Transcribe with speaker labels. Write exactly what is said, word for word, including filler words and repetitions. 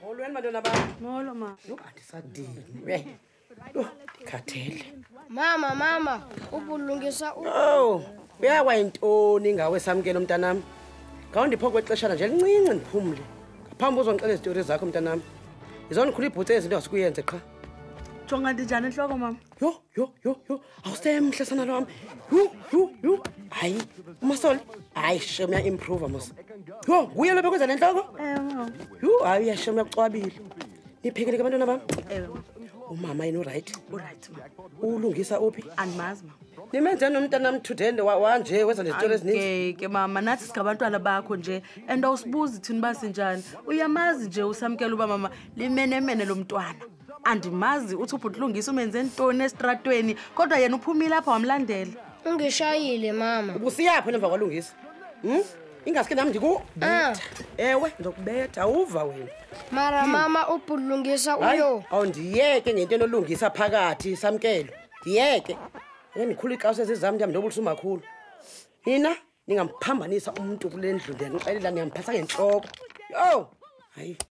Speaker 1: Molweni bantwana bam.
Speaker 2: Molo ma.
Speaker 1: Yho andisadinwe. Yho khathele.
Speaker 3: Mama mama ubulungisa u
Speaker 1: Oh, uyakwa intoni ngawe samkelo mntanami? Ngawundipho kwexeshana nje elincinci ndiphumle. Ngaphambi uzongixela izitori zakho mntanami. Izonikhula ibhutse izinto asikuyenze qha.
Speaker 2: Jonga ndinjani enhloko mama?
Speaker 1: Yo yo yo yo awusemhle sana lo wami. Yu yu yu. Hayi, umasoli. Hayi shem ya improve mos. Yo, kuye lo bekwenza lenhloko?
Speaker 2: Eh mama.
Speaker 1: Yu, hayi yashem yakucwabile. Niphekele ke bantwana bami.
Speaker 2: Eh
Speaker 1: Umama yini right?
Speaker 2: right ma.
Speaker 1: Ulungisa uphi?
Speaker 2: Andimazi ma.
Speaker 1: Nimenze nomntanami today wanje wenza nezitori ezininzi.
Speaker 2: Okay ke mama nathi sigabantwana bakho nje and awusibuzi thini basinjani. Uyamazi nje usamkela uba mama limenemene lo mntwana. Andimazi uthi ubhutlungisa umenze intoni estratweni kodwa yena uphumile lapha wamlandela.
Speaker 3: ungishayile mama.
Speaker 1: Ubusiyaphi emva kwalungisa? Hm? Ingaske nami ndiku.
Speaker 3: Ah.
Speaker 1: Ewe ngizokubetha uva wena.
Speaker 3: Mara mama ubulungisa uyo.
Speaker 1: Awundiyeke ngento enolungisa phakathi samkelo. Ndiyeke. Yenikhulu iqawuse ezizami ndiyam ndobulisa umakhulu. Nina ningamphambanisa umuntu kule ndlu ndiyangixelela niyamphatha ngenhloko. Yo! Hayi.